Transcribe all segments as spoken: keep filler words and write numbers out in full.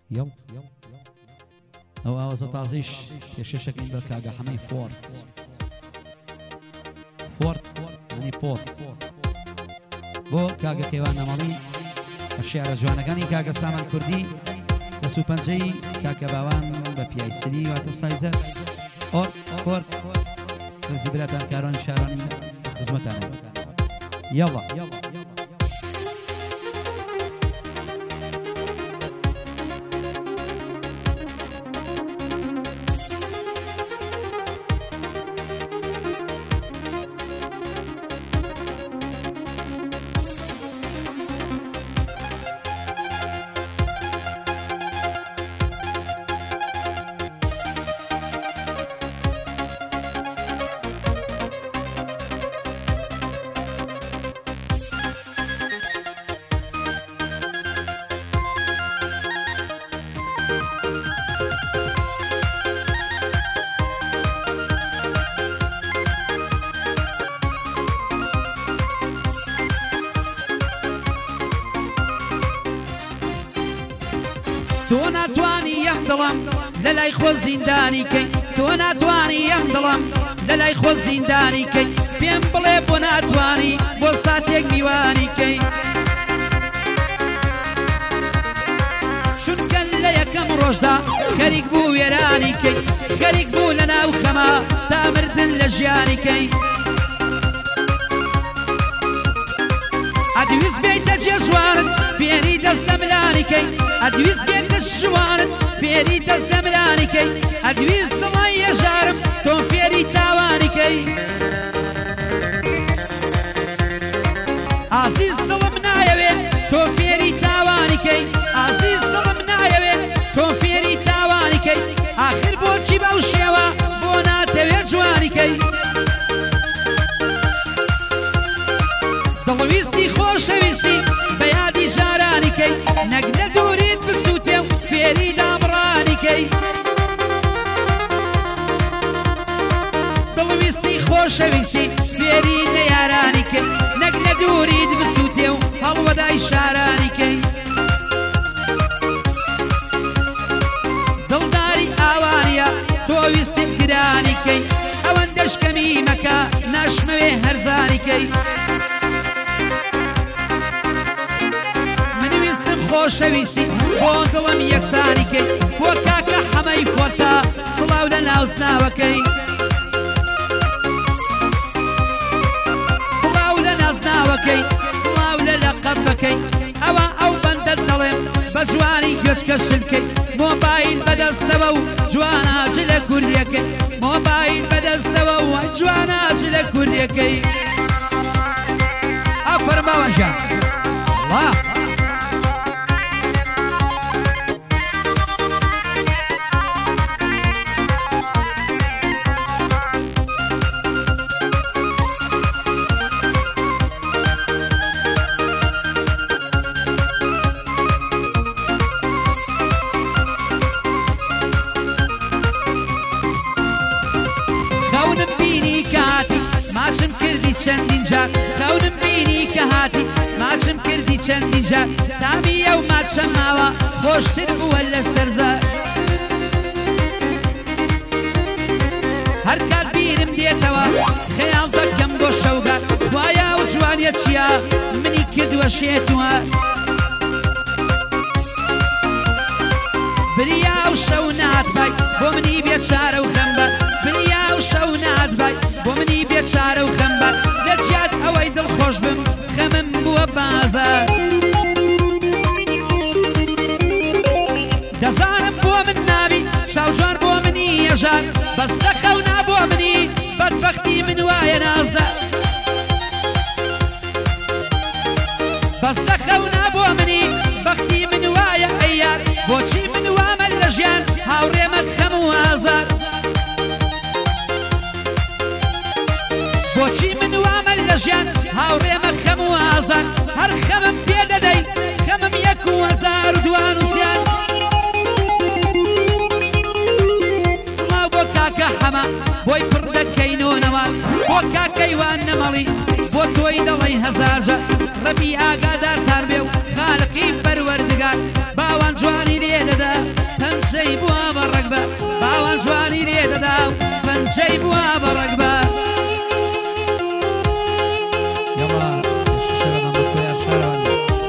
يلا ئەو ئاوازە تازەیش پێشێشەکەین بە کاگە حەمەی فۆرت فۆرت ینی پۆست بۆ کاگە کەیوان نەمەڵی بە شێعرە جوانەکانی کاگە سامان کوردی لە سوپەنجەی کاکە باوان بە پیایسنی واتە سایزە ئۆر کۆر ڕێزی براتان کارانی شارانی خزمەتانە یەڵا تۆ ناتوانی ئەم دڵم لە لای خۆ زیندانی کەی تۆ ناتوانی ئەم دڵم لە لای خۆ زیندانی کەی پێم بڵێ بۆ ناتوانی بۆ ساتێک میوانی کەی چونکە لە یەکەم ڕۆژدا خەریک بوو وێرانی کەی خەریک بوو لە ناو خەما تا مردن لە ژیانی کەی ئەدویست بێیتە جێژوانت فێری دەست لە ملانی کەی ئەدویست بێتە شوانت فێری دەست لە ملانی کەی ئەدویست دڵی ێژارم تۆ فێری تاوانی کەی ئازیز دڵم نایەوێ تۆ فێری تاوانی کەی ئازیز دڵم نایەوێ تۆ فێری تاوانی کەی ئاخر بۆچی بەو شێوە بۆ ناتەوێت جوانی کەی دڵویستی خۆشەویستی بە یادی ژارانی کەی نەک لە دووریت بسووتێ و فێری دابڕانی کەی دڵویستی خۆشەویستی فێری نەیارانی کەی نەک لە دووریت بسووتێ و هەڵوەدای شارانی کەی دڵداری ئاوانیە تۆ ویستت گرانی کەی ئەوەندەش کەمی مەکە ناشمەوێ هەرزانی کەی خۆشەویستی بۆ دڵم یەکسانی کەی بۆ کاکە حەمەی فۆرتە سڵاو لە ناوزناوەکەی سڵاو لە نازناوەکەی سڵاو لە لەقەبەکەی ئەوە ئەو بەندەت دەڵێم بە جوانی گوێچکە شلکەی مۆبایل بەدەستەوە و جواناج لە کوردیەکەی مۆبایل بەدەستەوە و جواناج لە کوردیەکەی ئەفەرمەوە ژیان الله خەونم بینی کە هاتی ماچم کردی چەندین جار خەونم بینی کە هاتی ماچم کردی چەندین جار تامی ئەو ماچە ماوە خۆشتر بووە لە سەرزار هەر کات بیرم دێتەوە خەیاڵ دەکەم بۆ شەوگار خوایە و جوانیە چییە منی کردووە شێتوە بریا و شەو ناتبای بۆ منی بێچارە و خەمبەر بریا و شەو ناتبای بۆ منی بێچارە و خەمبەر لە جیات ئەوەی دڵخۆش بم خەمم بووە بازار دەزانم بۆ من نابی چاوجوان بۆ منی هێژار بەس دەخەونا بۆ منی بەدبەختی من وایە نازدار بەس دەخەونا بۆ منی بەختی من وایە ئەیار بۆچی من وامە لە ژیان هاوڕێمە خەم و ئازار بۆچی من وامە لە ژیان هاوڕێمە خەم و ئازار هەر خەمم پێ دەدەی خەمم یەک و هەزار و دوان و سیان سڵاو بۆ کاکە حەمە بۆی پڕ دەکەینۆنەوە بۆ کاکەیوان نەمەڵی بۆ تۆی دەڵی هەزارجە ڕەبی ئاگادارتان بێ و خالقی پەروەردگار باوان جوانی لێ دەدا پەنجەی بووە بە ڕەگبار یاڵا شەوە بەمە خۆیان شارەوەن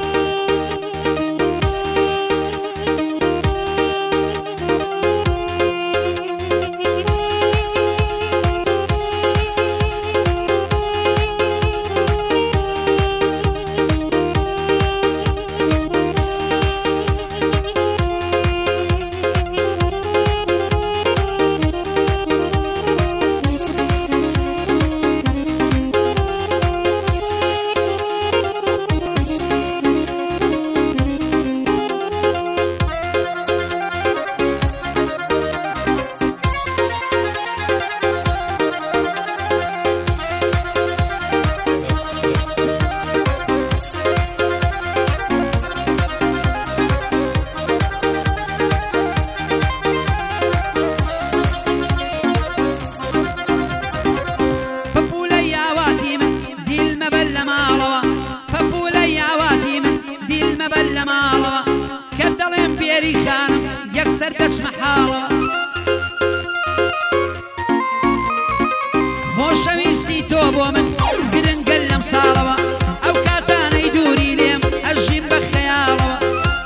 خۆشەویستی تۆ بۆ من گرنگە لەم ساڵەوە ئەو کاتانەی دووری لێم ئەژیم بە خەیاڵەوە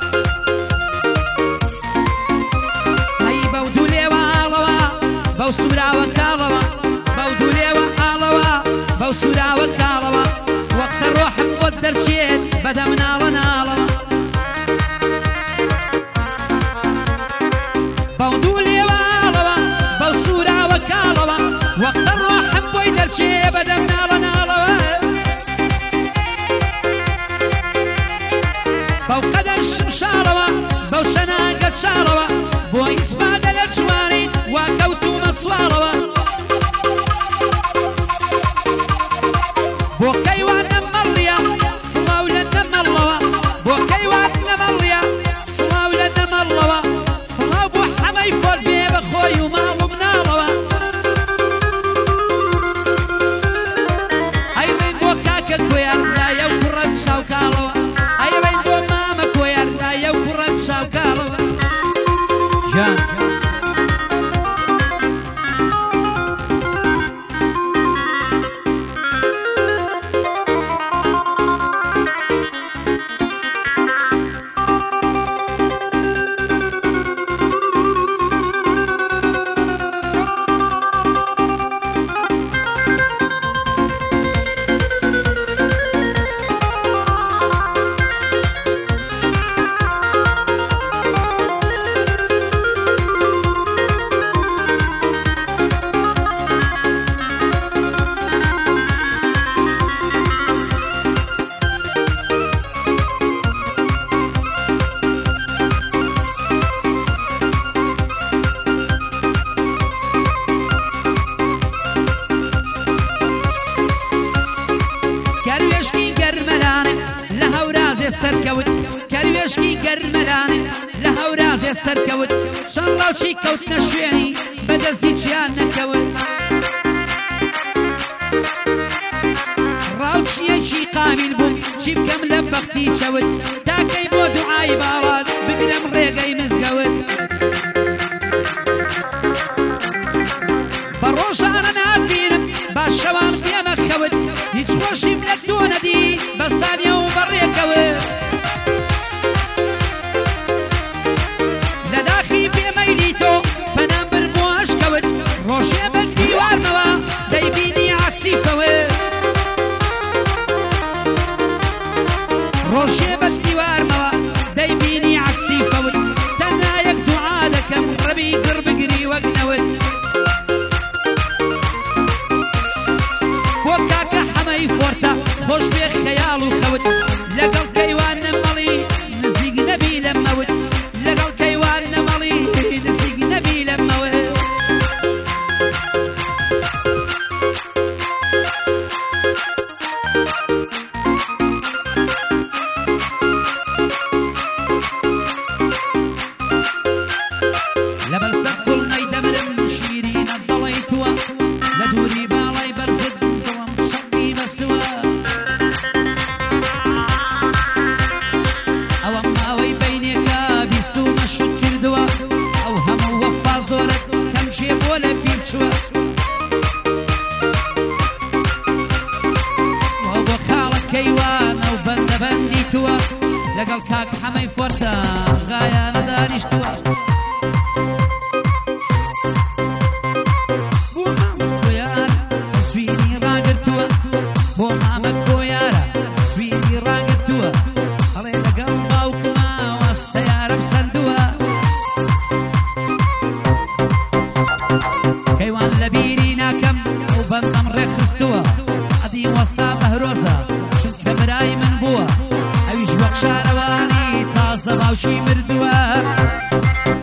ئەی بەو دوو لێوە ئاڵەوە بەو سوراوە کاڵەوە بەو دوو لێوە ئاڵەوە بەو سوراوە کاڵەوە وەختە ڕۆحم بۆت دەرچێت بەدە مناڵە ناڵەوە بەو دوو لێوە ئاڵەوە بەو سوراوە کاڵەوە وەختە ڕۆحم بۆی دەرچێ بەدە مناڵە ناڵەوە بەو قەدە شمشاڵەوە بەو چەناگە چاڵەوە بۆ ئیسپادە لە جوانی وا کەوتومە سواڵەوە بۆ کەیوان نەمەڵیە سڵاو لە نەمەڵەوە بۆ کەیوان نەمەڵیە سڵاو لە نەمەڵەوە سڵاو بۆ حەمەی فۆر بێ بە خۆی و ماڵ و مناڵەوە ئەیڕێن بۆ کاکە کۆیاردایە و کوڕە چاوکاڵەوە ئەیڕێن بۆ مامە کۆیاردایە و کوڕە چاوکاڵەوە جان سەرکەوت کەروێشکی گەرمەلانێ لە هەورازێ سەرکەوت شەڕ ڕاوچی کەوتنە شوێنی بەدەستی چیان نەکەوت ڕاوچیەکی قامیل بووم چی بکەم لە بەختی چەوت تاکەی بۆ دوعای باڵات بگرم ڕێگەی مزگەوت بە ڕۆژانە ناتبینم با شەوان پێمە خەوت هیچ خۆشیم لە تۆ نەدی بە سانیە و بەڕێکەوت لە داخی پێمەیلی تۆ پەنام برم و ئەشکەوت ڕۆژێ بە دیوارمەوە دەیبینی عەکسیفەوت ڕۆژێ بە دیوارمەوە دەیبینی عەکسیفەوت تەنها یەک دوعا دەکەم ڕەبی گڕ بگری وەک نەوت بۆ کاکە حەمەی فۆرتە خۆش بێ خەیاڵ و خەوت لەگەڵ کەیوان نەمەڵی نزیک نەبی لەمەوت لەگەڵ کەیوان نەمەڵی نزیک نەبی لەمەوت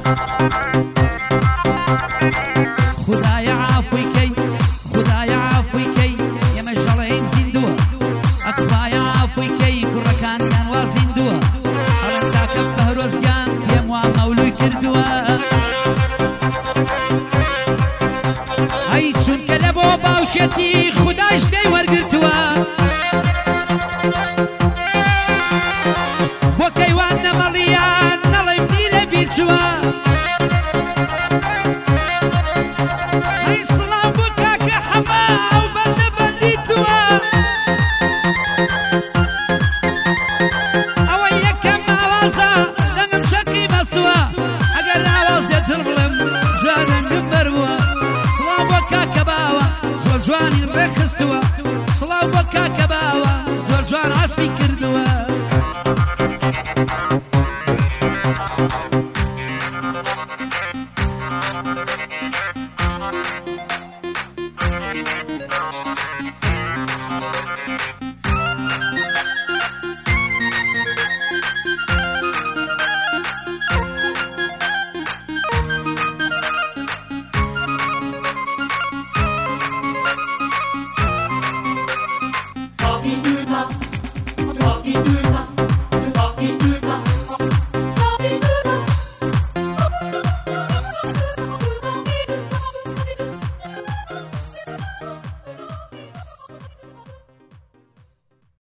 خدایە عافوی کەی خدایە عافوی کەی ئێمە ژەڵەیەک زیندووە ئەخوایە عافوی کەی کوڕەکانیان وا زیندووە هەڵێن تاکە بەهرۆزگان پێم وا مەولوی کردووە ئەی چونکە لە بۆ باوشێتی